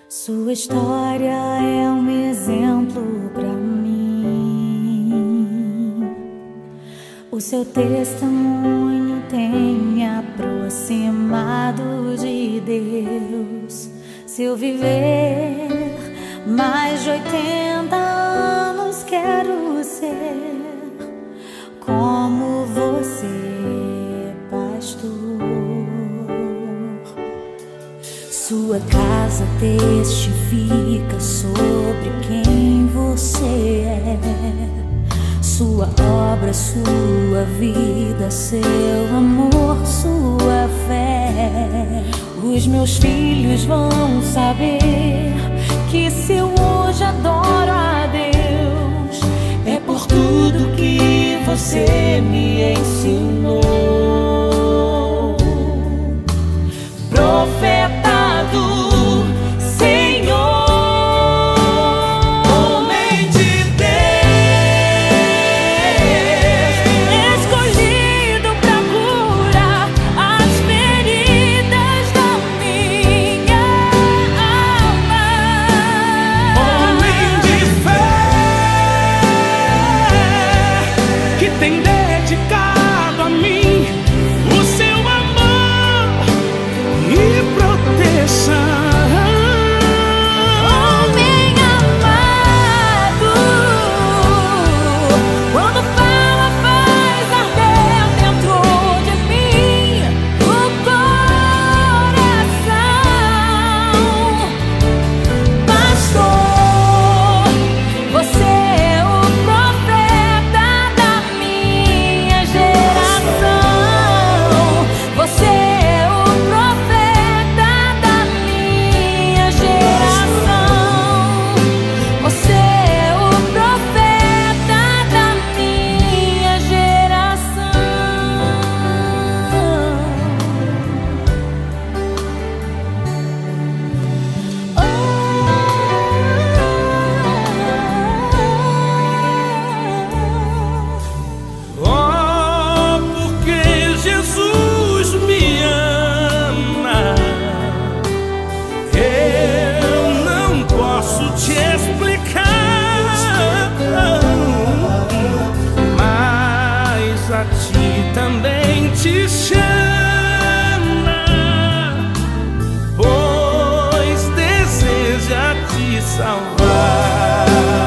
Sua história é um exemplo para mim. O seu testemunho tem me aproximado de Deus. Se eu viver mais de 80 anos, quero ser como você, pastor. Sua casa testifica sobre quem você é. Sua obra, sua vida, seu amor, sua fé. Os meus filhos vão saber que se eu hoje adoro a Deus, é por tudo que você me ensinou. Profeta do Senhor, homem de Deus, escolhido pra curar as feridas da minha alma. Homem de fé, que tem dedicado a mim o seu amor e proteção. Homem amado, quando fala faz arder dentro de mim o coração. Pastor, você é o profeta da minha geração. Você é o profeta da minha geração. Você é o profeta da minha geração. Oh, porque Jesus me ama, eu não posso te explicar, mas a ti também te chama, pois deseja te salvar.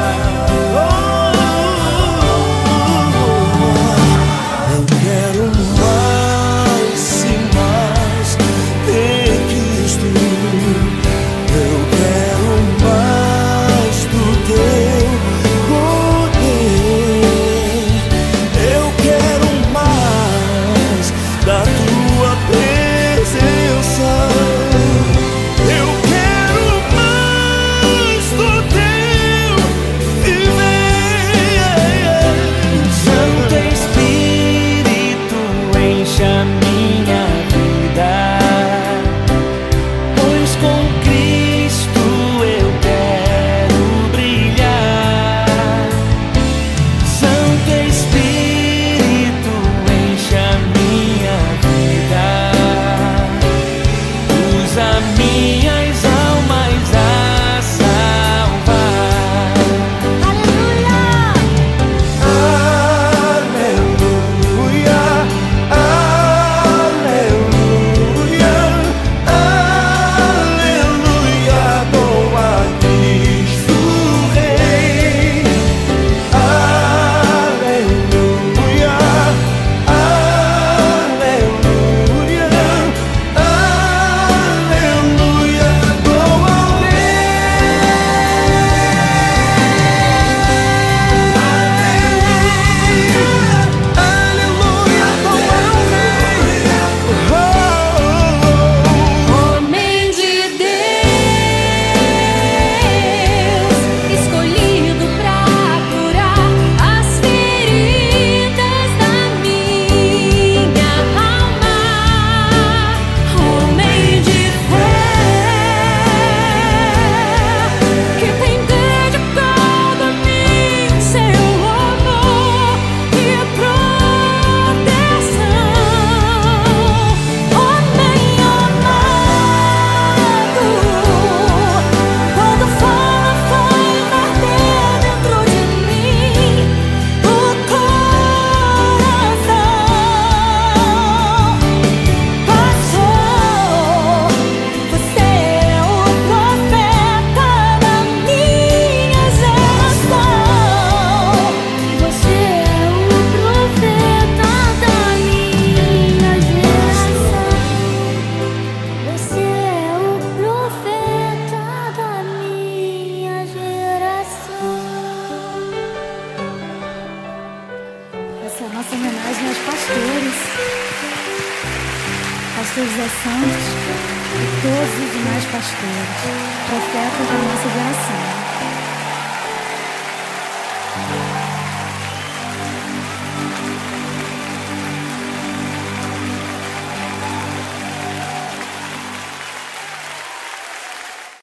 Eu quero mais e mais ter Cristo. Eu quero mais do teu poder. Eu quero mais da tua presença. Eu quero mais do todos os demais pastores, profetas da nossa geração.